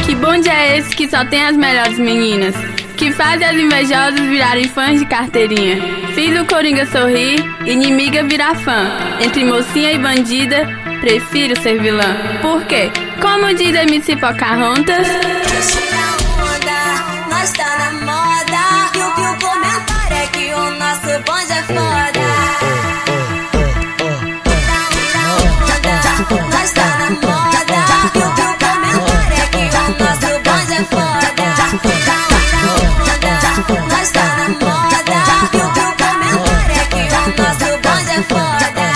Que bonde é esse que só tem as melhores meninas, que fazem as invejosas virarem fãs de carteirinha? Fiz o Coringa sorrir, inimiga virar fã. Entre mocinha e bandida, prefiro ser vilã. Por quê? Como diz MC Pocahontas, deixa pra onda, nós tá na moda. E o comentário é que o nosso bonde é foda. Nós tá na moda. E o comentário é que o nosso bonde é foda. Nós tá na moda. E o comentário é que o nosso bonde é foda.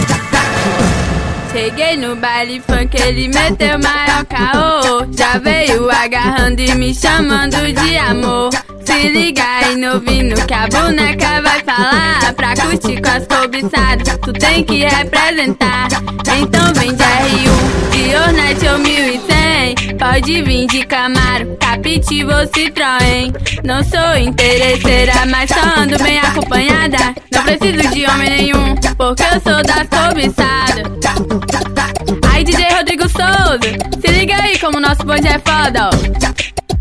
cheguei no baile funk, ele meteu maior caô. Já veio agarrando e me chamando de amor. Se liga aí no ouvindo que a boneca vai falar. Pra curtir com as cobiçadas, tu tem que representar. Então vem de R1, de Hornet ou 1100. Pode vir de Camaro, Capitivo ou Citroën. Não sou interesseira, mas só ando bem acompanhada. Não preciso de homem nenhum, porque eu sou das cobiçadas. Aí DJ Rodrigo Souza, se liga aí como nosso bonde é foda, ó.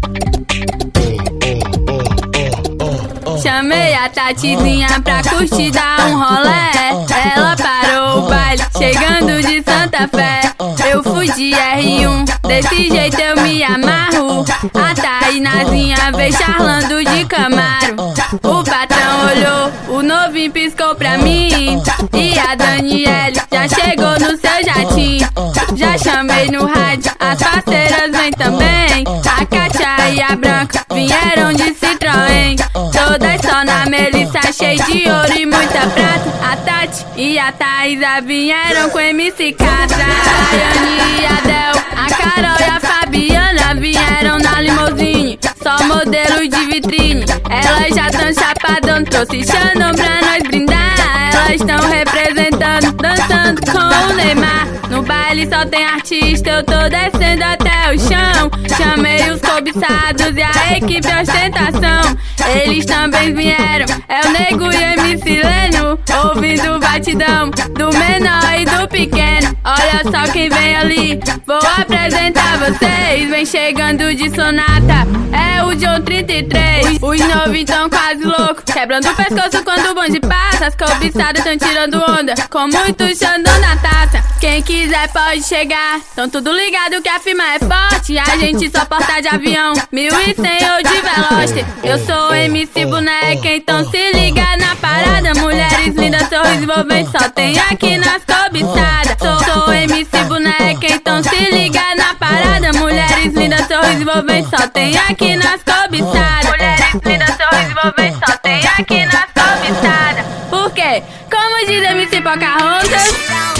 Chamei a Tatizinha pra curtir, dar um rolé. Ela parou o baile, chegando de Santa Fé. Eu fui de R1, desse jeito eu me amarro. A Tainazinha veio charlando de Camaro. O patrão olhou, o novinho piscou pra mim. E a Daniele já chegou no seu jatinho. Já chamei no rádio, as parceiras vêm também. A Kátia e a Branca vieram de Citroën. Todas só na Melissa, cheio de ouro e muita prata. A Tati e a Thaisa vieram com MC Catra. A Yane e a Del, a Carol e a Fabiana vieram na limousine, só modelo de vitrine. Elas já tão chapadão, trouxe Xandão pra nós brindar. Elas tão representando, dançando com o Neymar. No baile só tem artista, eu tô descendo até o chão. Chamei os cobiçados e a equipe ostentação. Eles também vieram, é o Nego e MC Leno. Ouvindo o batidão do menor e do pequeno. Olha só quem vem ali, vou apresentar vocês. Vem chegando de Sonata, é o John 33. Os novinhos tão quase loucos, quebrando o pescoço quando o bonde passa. As cobiçadas tão tirando onda, com muito Xandão na taça. Quem quiser pode chegar, tão tudo ligado que a firma é forte. A gente só porta de avião, 1100 ou de Veloster. Eu sou MC Boneca, então se liga na parada. Mulheres lindas, sorriso envolvente, só tem aqui nas cobiçadas. Sou MC Boneca, então se liga na parada. Mulheres lindas, sorriso envolvente, só tem aqui nas cobiçadas. Mulheres lindas, sorriso envolvente, só tem aqui nas cobiçadas. Por quê? Como diz MC Pocahontas,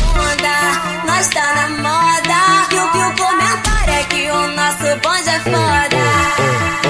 nós tá na moda. E o comentário é que o nosso bonde é foda.